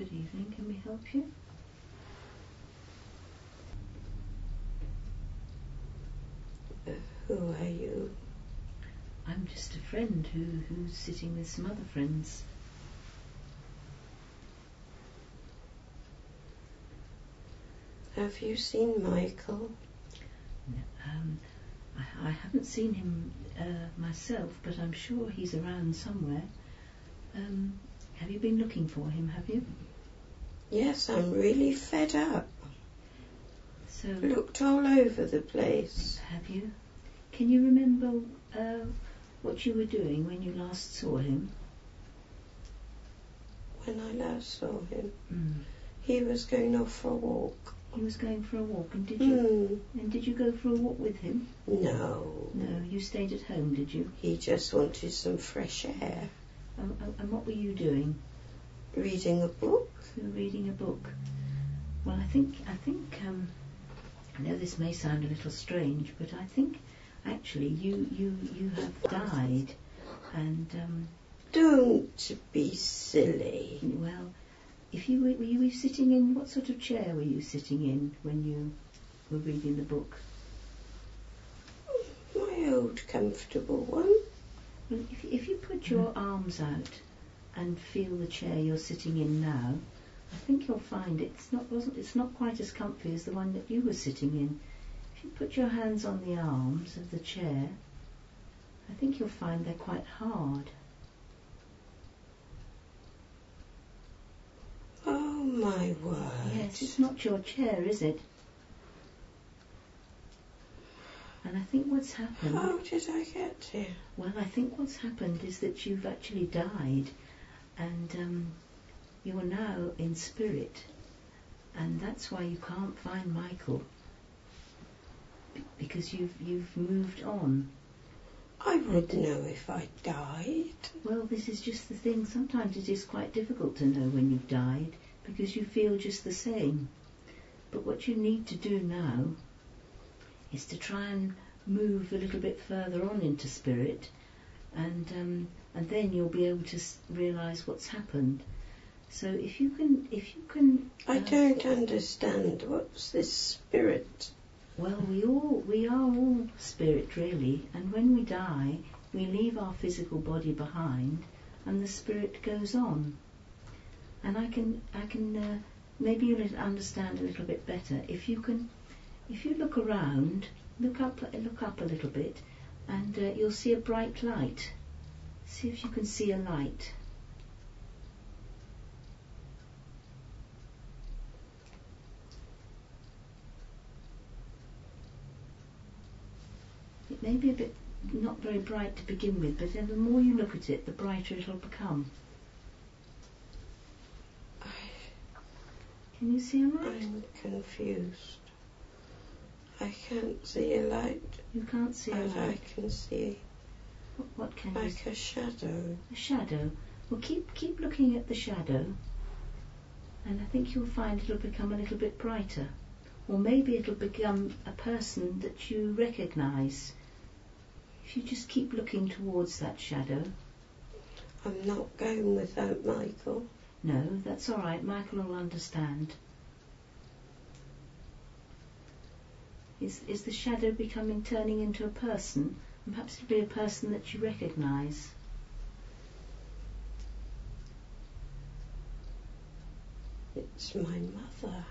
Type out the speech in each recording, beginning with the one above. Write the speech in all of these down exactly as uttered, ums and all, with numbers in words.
Good evening. Can we help you? Uh, who are you? I'm just a friend who, who's sitting with some other friends. Have you seen Michael? No, um, I, I haven't seen him uh, myself, but I'm sure he's around somewhere. Um, have you been looking for him, have you? Yes, I'm really fed up. So, Looked all over the place. have you? Can you remember uh, what you were doing when you last saw him? When I last saw him, Mm. he was going off for a walk. He was going for a walk, and did you? Mm. And did you go for a walk with him? No. No, you stayed at home, did you? He just wanted some fresh air. Um, um, and what were you doing? Reading a book. You were reading a book. Well, I think I think um, I know this may sound a little strange, but I think actually you you you have died, and um, Don't be silly. well, if you were, were you sitting in, what sort of chair were you sitting in when you were reading the book? My old comfortable one. Well, if if you put your arms out and feel the chair you're sitting in now, I think you'll find it's not wasn't it's not quite as comfy as the one that you were sitting in. If you put your hands on the arms of the chair, I think you'll find they're quite hard. Oh my word. Yes, it's not your chair, is it? And I think what's happened... How did I get here? Well, I think what's happened is that you've actually died, and um, you are now in spirit, and that's why you can't find Michael, b- because you've you've moved on. I would know if I died. Well, this is just the thing. Sometimes it is quite difficult to know when you've died, because you feel just the same. But what you need to do now is to try and move a little bit further on into spirit, and um, and then you'll be able to s- realise what's happened. So if you can, if you can, I uh, don't understand. What's this spirit? well, we all we are all spirit really, and when we die, we leave our physical body behind, and the spirit goes on. And I can I can uh, maybe you'll understand a little bit better if you can. If you look around, look up, look up a little bit, and uh, you'll see a bright light. See if you can see a light. It may be a bit not very bright to begin with, but then the more you look at it, the brighter it'll become. I, Can you see a light? I'm confused. I can't see a light, You can't see a but I light. can see What, what can you like see? a shadow. A shadow. Well, keep keep looking at the shadow, and I think you'll find it'll become a little bit brighter, or maybe it'll become a person that you recognise. If you just keep looking towards that shadow. I'm not going without Michael. No, that's all right. Michael will understand. Is is the shadow becoming turning into a person? And perhaps it'll be a person that you recognise. It's my mother.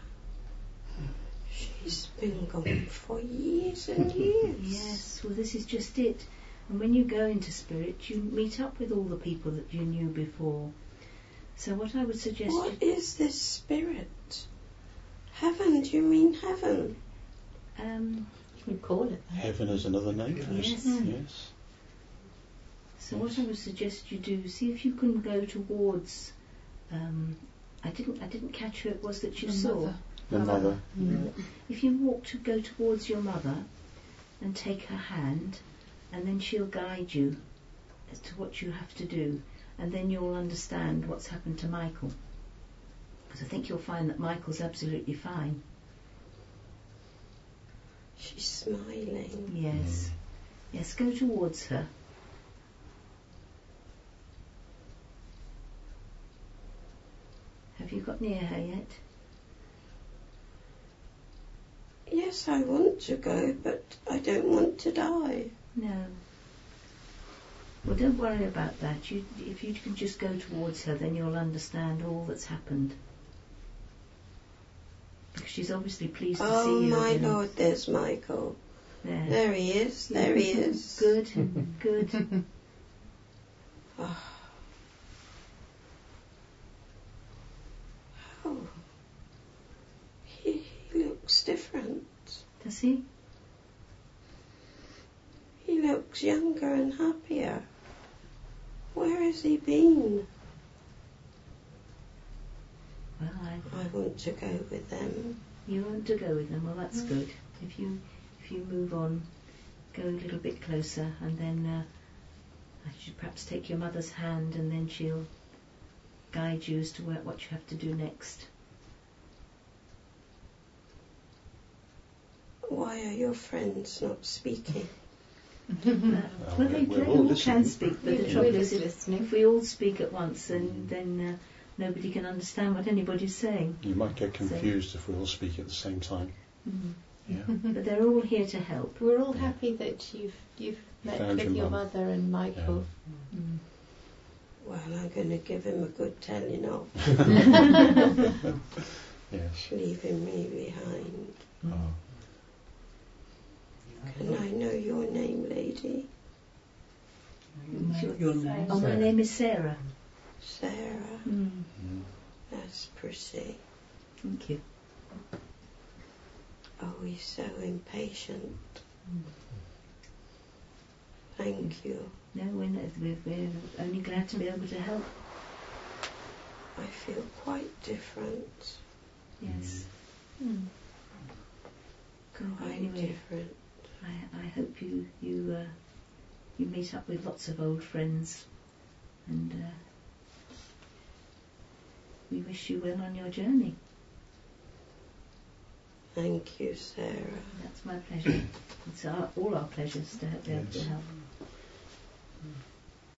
She's been gone for years and years. Yes, well this is just it. And when you go into spirit, you meet up with all the people that you knew before. So what I would suggest... What you, is this spirit? Heaven? Do you mean heaven? um, We call it that. Heaven is another name for it. Yes. Yes. so what I would suggest you do, see if you can go towards... Um, I didn't I didn't catch who it was that you The saw. mother. The mother. Mm. If you walk to go towards your mother and take her hand, and then she'll guide you as to what you have to do, and then you'll understand what's happened to Michael. Because I think you'll find that Michael's absolutely fine. She's smiling. Yes. Yes, go towards her. Have you got near her yet? Yes, I want to go, but I don't want to die. No. Well, don't worry about that. You, if you can just go towards her, then you'll understand all that's happened. Because she's obviously pleased to Oh, see you my again. Lord, there's Michael. There. There he is, there he is. Good, good. Oh. Oh. He, he looks different. Does he? He looks younger and happier. Where has he been? Well, I, I want to go with them. you want to go with them. Well, that's good. If you if you move on, go a little bit closer, and then uh, I should perhaps take your mother's hand, and then she'll guide you as to where, what you have to do next. Why are your friends not speaking? Uh, well, they, we're they all all listening. can speak, but the We're trouble just is, if, listening. if we all speak at once, then then uh, nobody can understand what anybody's saying. You might get confused if we all speak at the same time. Mm. Yeah. But they're all here to help. We're all Yeah. happy that you've you've met found with your your mum. mother and Michael. Mm. Well, I'm going to give him a good telling off, Yes. leaving me behind. Oh. Can I know your name, lady? My- Your name? Oh, my name is Sarah. Sarah. Mm. Mm. That's pretty. Thank you. Oh, he's so impatient. Thank you. No, we're, not, we're, we're only glad to be able to help. I feel quite different. Yes. Mm. Good. Quite Anyway, different. I, I hope you you uh, you meet up with lots of old friends, and uh, we wish you well on your journey. Thank you, Sarah. That's my pleasure. It's our, all our pleasures to be able to Yes. help.